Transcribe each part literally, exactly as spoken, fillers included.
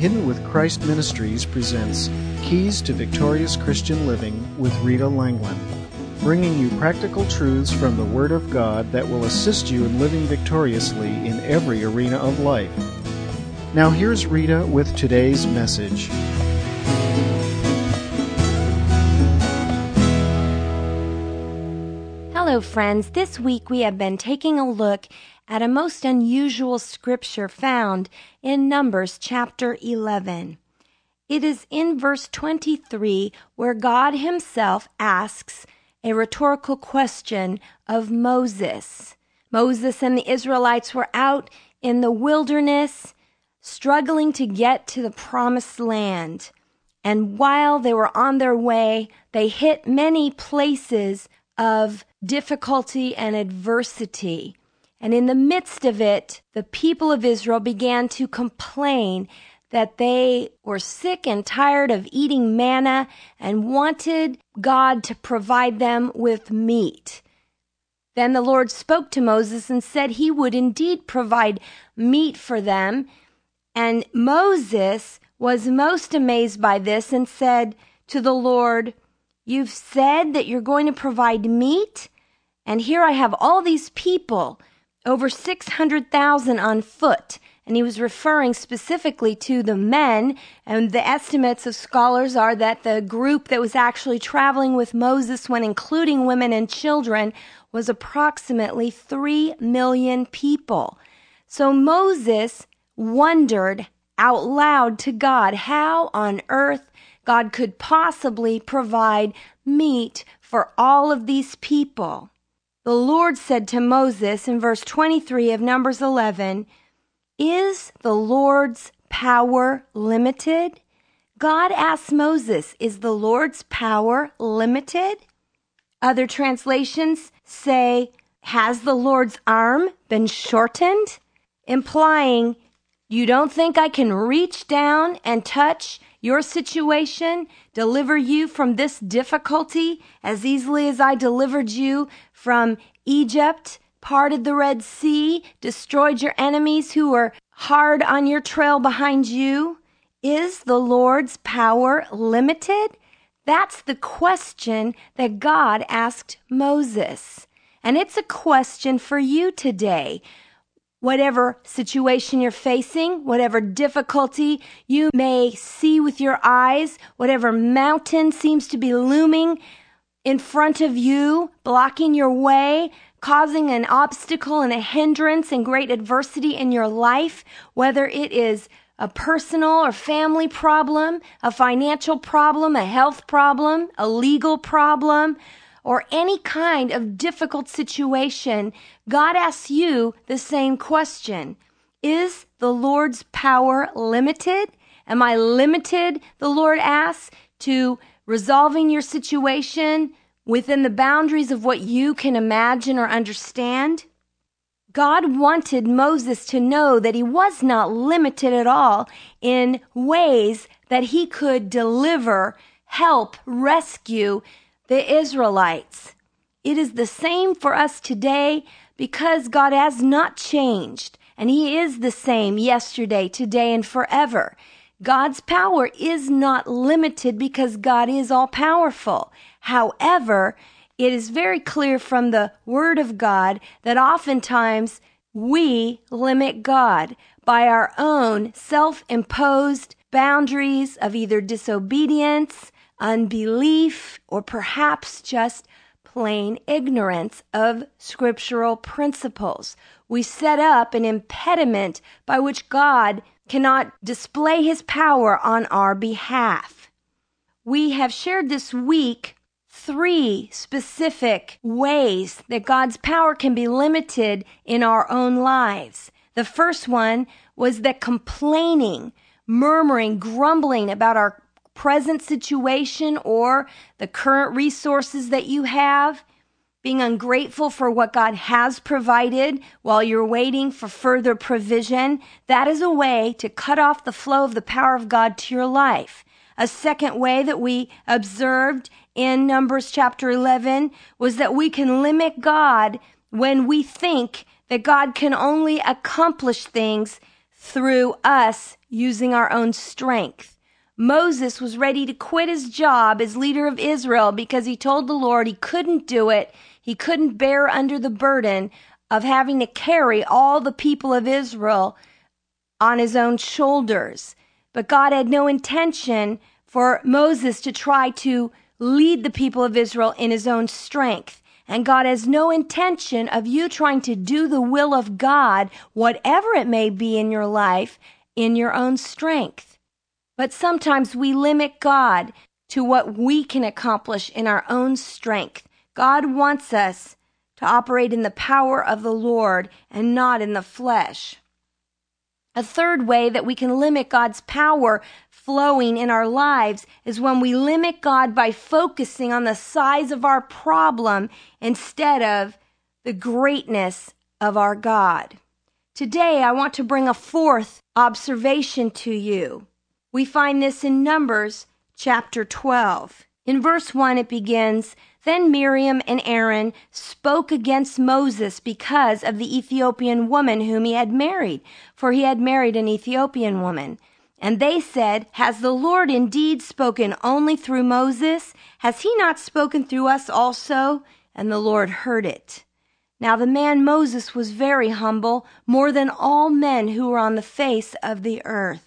Hidden with Christ Ministries presents Keys to Victorious Christian Living with Rita Langland, bringing you practical truths from the Word of God that will assist you in living victoriously in every arena of life. Now here's Rita with today's message. Hello, friends. This week we have been taking a look at a most unusual scripture found in Numbers chapter eleven. It is in verse twenty-three where God himself asks a rhetorical question of Moses. Moses and the Israelites were out in the wilderness, struggling to get to the promised land. And while they were on their way, they hit many places of difficulty and adversity. And in the midst of it, the people of Israel began to complain that they were sick and tired of eating manna and wanted God to provide them with meat. Then the Lord spoke to Moses and said he would indeed provide meat for them. And Moses was most amazed by this and said to the Lord, "You've said that you're going to provide meat, and here I have all these people, over six hundred thousand on foot." And he was referring specifically to the men, and the estimates of scholars are that the group that was actually traveling with Moses, when including women and children, was approximately three million people. So Moses wondered out loud to God how on earth God could possibly provide meat for all of these people. The Lord said to Moses in verse twenty-three of Numbers eleven, "Is the Lord's power limited?" God asked Moses, "Is the Lord's power limited?" Other translations say, "Has the Lord's arm been shortened?" Implying, you don't think I can reach down and touch your situation, deliver you from this difficulty as easily as I delivered you from Egypt, parted the Red Sea, destroyed your enemies who were hard on your trail behind you? Is the Lord's power limited? That's the question that God asked Moses. And it's a question for you today. Whatever situation you're facing, whatever difficulty you may see with your eyes, whatever mountain seems to be looming in front of you, blocking your way, causing an obstacle and a hindrance and great adversity in your life, whether it is a personal or family problem, a financial problem, a health problem, a legal problem, or any kind of difficult situation, God asks you the same question. Is the Lord's power limited? Am I limited, the Lord asks, to resolving your situation within the boundaries of what you can imagine or understand? God wanted Moses to know that he was not limited at all in ways that he could deliver, help, rescue the Israelites. It is the same for us today because God has not changed, and he is the same yesterday, today, and forever. God's power is not limited because God is all-powerful. However, it is very clear from the Word of God that oftentimes we limit God by our own self-imposed boundaries of either disobedience, unbelief, or perhaps just plain ignorance of scriptural principles. We set up an impediment by which God cannot display his power on our behalf. We have shared this week three specific ways that God's power can be limited in our own lives. The first one was that complaining, murmuring, grumbling about our present situation or the current resources that you have, being ungrateful for what God has provided while you're waiting for further provision, that is a way to cut off the flow of the power of God to your life. A second way that we observed in Numbers chapter eleven was that we can limit God when we think that God can only accomplish things through us using our own strength. Moses was ready to quit his job as leader of Israel because he told the Lord he couldn't do it. He couldn't bear under the burden of having to carry all the people of Israel on his own shoulders. But God had no intention for Moses to try to lead the people of Israel in his own strength. And God has no intention of you trying to do the will of God, whatever it may be in your life, in your own strength. But sometimes we limit God to what we can accomplish in our own strength. God wants us to operate in the power of the Lord and not in the flesh. A third way that we can limit God's power flowing in our lives is when we limit God by focusing on the size of our problem instead of the greatness of our God. Today, I want to bring a fourth observation to you. We find this in Numbers chapter twelve. In verse one, it begins, "Then Miriam and Aaron spoke against Moses because of the Ethiopian woman whom he had married, for he had married an Ethiopian woman. And they said, 'Has the Lord indeed spoken only through Moses? Has he not spoken through us also?' And the Lord heard it. Now the man Moses was very humble, more than all men who were on the face of the earth.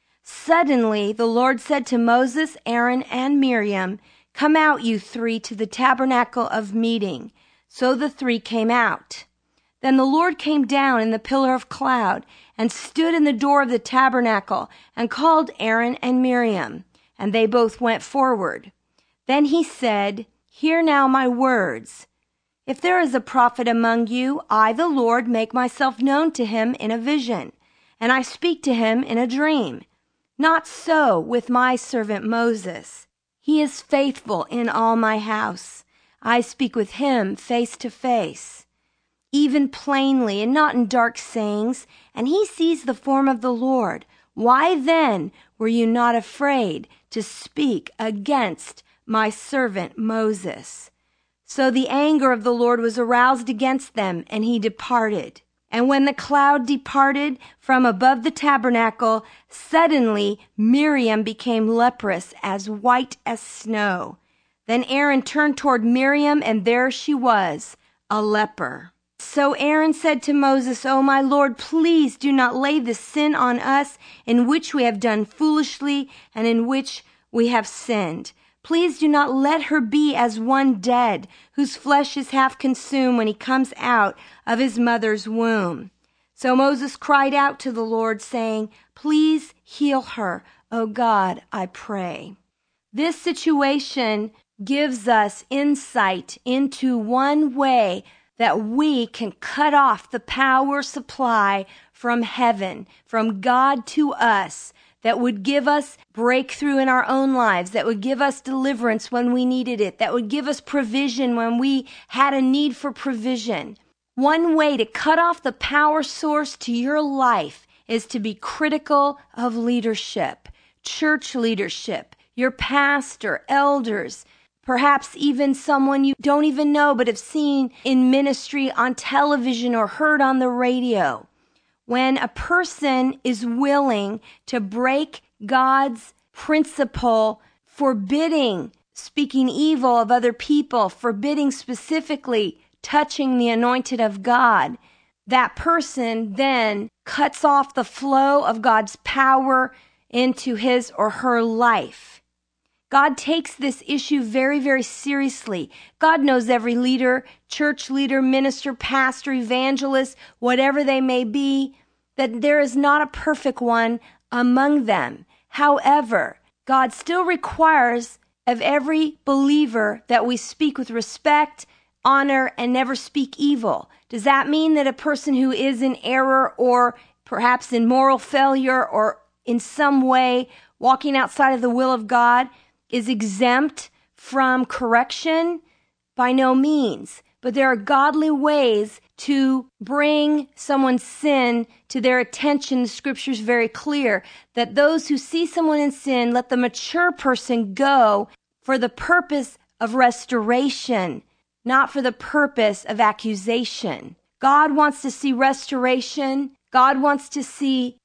Suddenly the Lord said to Moses, Aaron, and Miriam, 'Come out, you three, to the tabernacle of meeting.' So the three came out. Then the Lord came down in the pillar of cloud and stood in the door of the tabernacle and called Aaron and Miriam, and they both went forward. Then he said, 'Hear now my words. If there is a prophet among you, I, the Lord, make myself known to him in a vision, and I speak to him in a dream. Not so with my servant Moses. He is faithful in all my house. I speak with him face to face, even plainly and not in dark sayings, and he sees the form of the Lord. Why then were you not afraid to speak against my servant Moses?' So the anger of the Lord was aroused against them, and he departed. And when the cloud departed from above the tabernacle, suddenly Miriam became leprous, as white as snow. Then Aaron turned toward Miriam, and there she was, a leper. So Aaron said to Moses, 'O my Lord, please do not lay this sin on us in which we have done foolishly and in which we have sinned. Please do not let her be as one dead, whose flesh is half consumed when he comes out of his mother's womb.' So Moses cried out to the Lord, saying, 'Please heal her, O God, I pray.'" This situation gives us insight into one way that we can cut off the power supply from heaven, from God to us, that would give us breakthrough in our own lives, that would give us deliverance when we needed it, that would give us provision when we had a need for provision. One way to cut off the power source to your life is to be critical of leadership, church leadership, your pastor, elders, perhaps even someone you don't even know but have seen in ministry on television or heard on the radio. When a person is willing to break God's principle, forbidding speaking evil of other people, forbidding specifically touching the anointed of God, that person then cuts off the flow of God's power into his or her life. God takes this issue very, very seriously. God knows every leader, church leader, minister, pastor, evangelist, whatever they may be, that there is not a perfect one among them. However, God still requires of every believer that we speak with respect, honor, and never speak evil. Does that mean that a person who is in error or perhaps in moral failure or in some way walking outside of the will of God is exempt from correction? By no means. But there are godly ways to bring someone's sin to their attention. The scripture is very clear that those who see someone in sin, let the mature person go for the purpose of restoration, not for the purpose of accusation. God wants to see restoration. God wants to see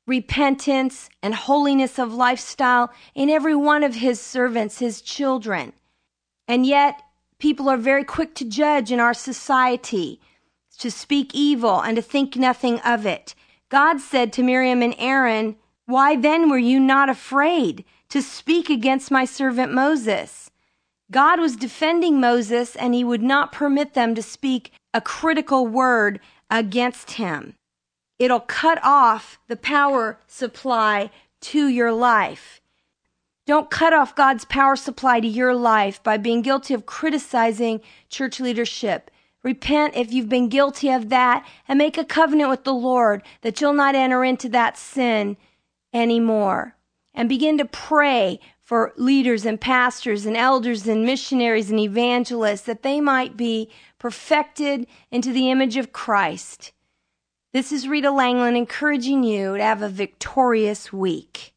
repentance and holiness of lifestyle in every one of his servants, his children. And yet, people are very quick to judge in our society, to speak evil and to think nothing of it. God said to Miriam and Aaron, "Why then were you not afraid to speak against my servant Moses?" God was defending Moses, and he would not permit them to speak a critical word against him. It'll cut off the power supply to your life. Don't cut off God's power supply to your life by being guilty of criticizing church leadership. Repent if you've been guilty of that and make a covenant with the Lord that you'll not enter into that sin anymore. And begin to pray for leaders and pastors and elders and missionaries and evangelists that they might be perfected into the image of Christ. This is Rita Langland encouraging you to have a victorious week.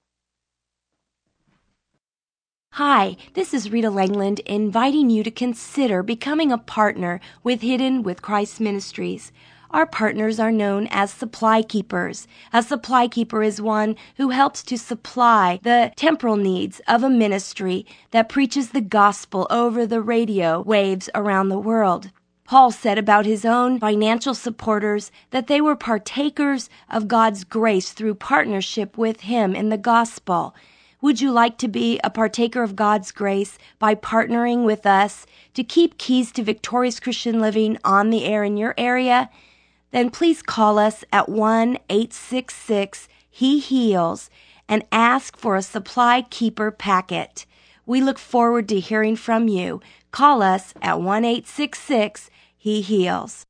Hi, this is Rita Langland inviting you to consider becoming a partner with Hidden with Christ Ministries. Our partners are known as supply keepers. A supply keeper is one who helps to supply the temporal needs of a ministry that preaches the gospel over the radio waves around the world. Paul said about his own financial supporters that they were partakers of God's grace through partnership with him in the gospel. Would you like to be a partaker of God's grace by partnering with us to keep Keys to Victorious Christian Living on the air in your area? Then please call us at one eight six six He Heals and ask for a supply keeper packet. We look forward to hearing from you. Call us at one eight six six He Heals.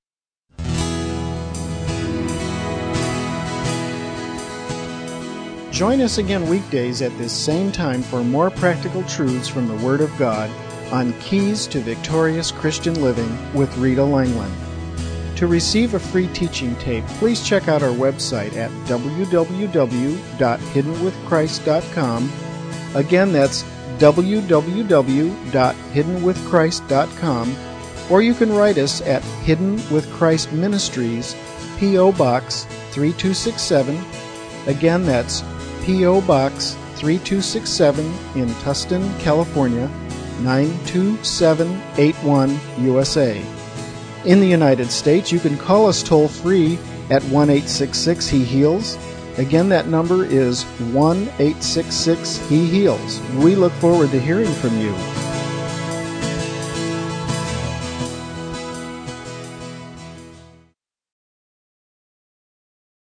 Join us again weekdays at this same time for more practical truths from the Word of God on Keys to Victorious Christian Living with Rita Langland. To receive a free teaching tape, please check out our website at w w w dot hidden with christ dot com. Again, that's w w w dot hidden with christ dot com, or you can write us at Hidden with Christ Ministries, P O. Box three two six seven. Again, that's P O. Box three two six seven in Tustin, California, nine two seven eight one, U S A. In the United States, you can call us toll-free at one eight six six He Heals. Again, that number is one eight six six He Heals. We look forward to hearing from you.